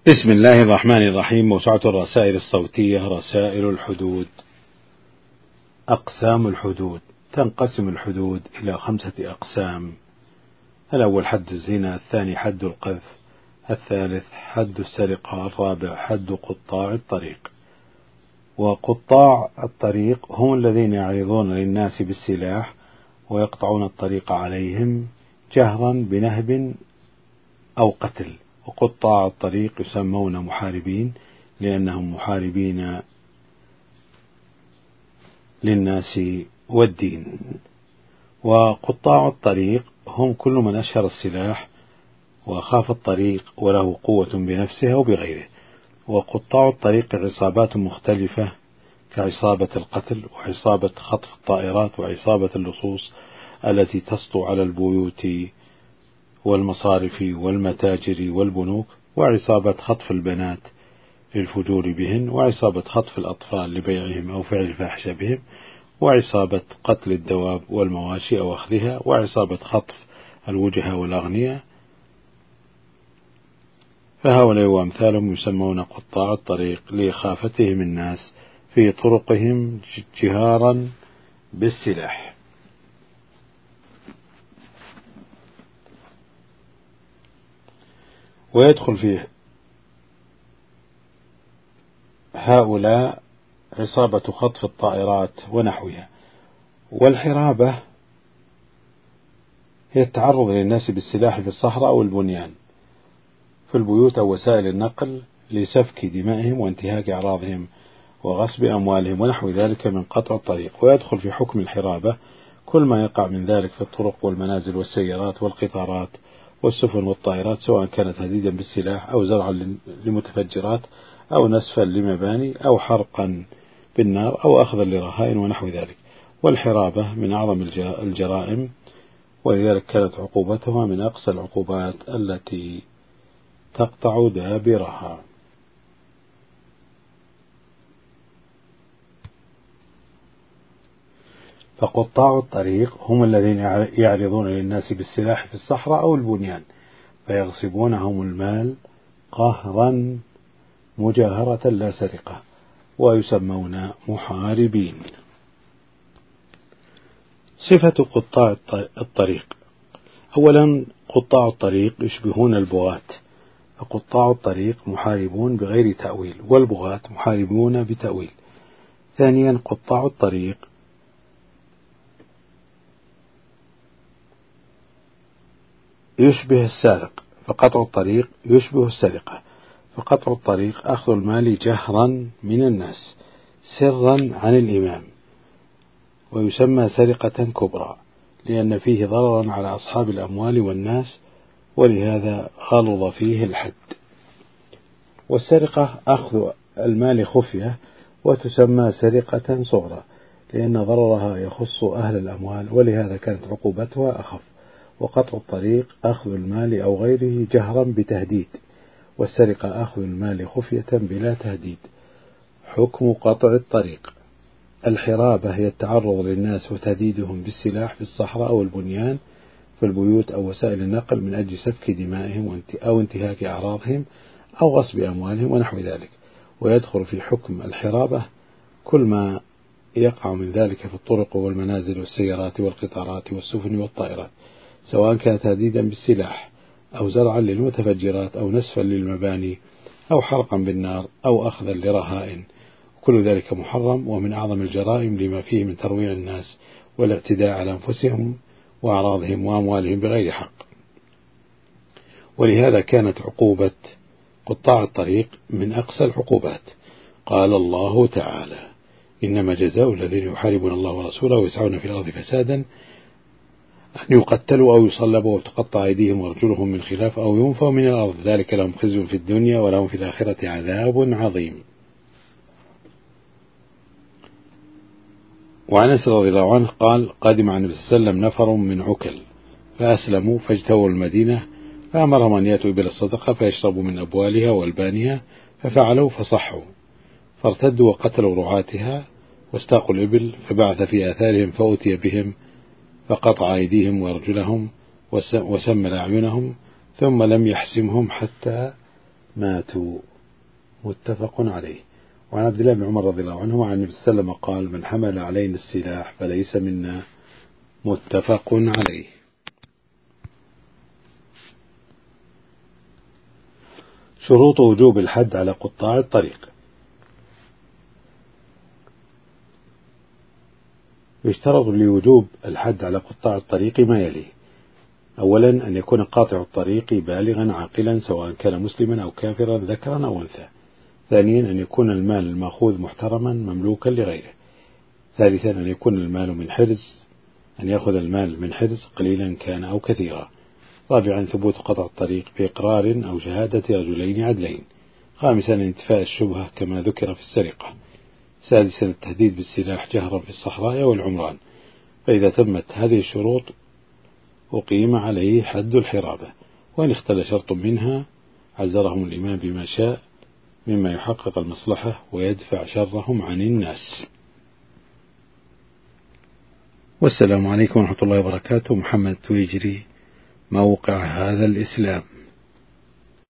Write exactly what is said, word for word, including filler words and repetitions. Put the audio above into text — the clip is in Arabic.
بسم الله الرحمن الرحيم. موسوعة الرسائل الصوتية رسائل الحدود. أقسام الحدود: تنقسم الحدود إلى خمسة أقسام. الأول حد الزنا، الثاني حد القذف، الثالث حد السرقة، الرابع حد قطاع الطريق. وقطاع الطريق هم الذين يعرضون للناس بالسلاح ويقطعون الطريق عليهم جهرا بنهب أو قتل. وقطاع الطريق يسمون محاربين لأنهم محاربين للناس والدين. وقطاع الطريق هم كل من أشهر السلاح وخاف الطريق وله قوة بنفسه أو بغيره. وقطاع الطريق عصابات مختلفة كعصابة القتل وعصابة خطف الطائرات وعصابة اللصوص التي تسطو على البيوت والمصارف والمتاجر والبنوك، وعصابة خطف البنات للفجور بهن، وعصابة خطف الأطفال لبيعهم أو فعل الفاحشة بهم، وعصابة قتل الدواب والمواشي أو أخذها، وعصابة خطف الوجهاء والأغنياء. فهؤلاء وأمثالهم يسمون قطاع الطريق لإخافتهم الناس في طرقهم جهارا بالسلاح. ويدخل فيه هؤلاء عصابة خطف الطائرات ونحوها. والحرابة هي التعرض للناس بالسلاح في الصحراء أو البنيان في البيوت أو وسائل النقل لسفك دمائهم وانتهاك أعراضهم وغصب أموالهم ونحو ذلك من قطع الطريق. ويدخل في حكم الحرابة كل ما يقع من ذلك في الطرق والمنازل والسيارات والقطارات والسفن والطائرات، سواء كانت تهديدا بالسلاح أو زرعا لمتفجرات أو نسفا لمباني أو حرقا بالنار أو أخذا لرهائن ونحو ذلك. والحرابة من أعظم الجرائم، ولذلك كانت عقوبتها من أقصى العقوبات التي تقطع دابرها. فقطاع الطريق هم الذين يعرضون للناس بالسلاح في الصحراء أو البنيان فيغصبونهم المال قهرا مجاهرة لا سرقة، ويسمون محاربين. صفة قطاع الطريق: أولا قطاع الطريق يشبهون البغاة، فقطاع الطريق محاربون بغير تأويل والبغاة محاربون بتأويل. ثانيا قطاع الطريق يشبه السارق، فقطع الطريق يشبه السرقة، فقطع الطريق أخذ المال جهرا من الناس سرا عن الإمام، ويسمى سرقة كبرى لأن فيه ضررا على أصحاب الأموال والناس، ولهذا غلظ فيه الحد. والسرقة أخذ المال خفية وتسمى سرقة صغرى لأن ضررها يخص أهل الأموال، ولهذا كانت عقوبتها أخف. وقطع الطريق أخذ المال أو غيره جهرا بتهديد، والسرقة أخذ المال خفية بلا تهديد. حكم قطع الطريق: الحرابة هي التعرض للناس وتهديدهم بالسلاح في الصحراء أو البنيان في البيوت أو وسائل النقل من أجل سفك دمائهم أو انتهاك أعراضهم أو غصب أموالهم ونحو ذلك. ويدخل في حكم الحرابة كل ما يقع من ذلك في الطرق والمنازل والسيارات والقطارات والسفن والطائرات، سواء كان تهديدا بالسلاح أو زرعا للمتفجرات أو نسفا للمباني أو حرقا بالنار أو أخذا لرهائن. كل ذلك محرم ومن أعظم الجرائم لما فيه من ترويع الناس والاعتداء على أنفسهم وأعراضهم وأموالهم بغير حق. ولهذا كانت عقوبة قطاع الطريق من أقسى العقوبات. قال الله تعالى: إنما جزاء الذين يحاربون الله ورسوله ويسعون في الأرض فسادا أن يقتلوا أو يصلبوا وتقطع أيديهم وأرجلهم من خلاف أو ينفوا من الأرض، ذلك لهم خزي في الدنيا ولهم في الآخرة عذاب عظيم. وعن أنس رضي الله عنه قال: قادم عن النبي صلى الله عليه وسلم نفر من عكل فأسلموا فاجتووا المدينة فأمرهم أن يأتوا إبل الصدقة فيشربوا من أبوالها وألبانها، ففعلوا فصحوا فارتدوا وقتلوا رعاتها واستاقوا الإبل، فبعث في آثارهم فأتي بهم فقطع أيديهم وأرجلهم وسمل أعينهم ثم لم يحسمهم حتى ماتوا. متفق عليه. وعن عبد الله بن عمر رضي الله عنه عن النبي صلى الله عليه وسلم قال: من حمل علينا السلاح فليس منا. متفق عليه. شروط وجوب الحد على قطاع الطريق. يشترط لوجوب الحد على قطاع الطريق ما يلي: أولا أن يكون قاطع الطريق بالغا عاقلا سواء كان مسلما أو كافرا ذكرا أو أنثى. ثانيا أن يكون المال المأخوذ محترما مملوكا لغيره. ثالثا أن يكون المال من حرز، أن يأخذ المال من حرز قليلا كان أو كثيرا. رابعا ثبوت قطع الطريق بإقرار أو شهادة رجلين عدلين. خامسا انتفاء الشبهة كما ذكر في السرقة. سادسا التهديد بالسلاح جهرا في الصحراء والعمران. فإذا تمت هذه الشروط أقيم عليه حد الحرابة، وإن اختل شرط منها عزرهم الإمام بما شاء مما يحقق المصلحة ويدفع شرهم عن الناس. والسلام عليكم ورحمة الله وبركاته. محمد تويجري، موقع هذا الإسلام.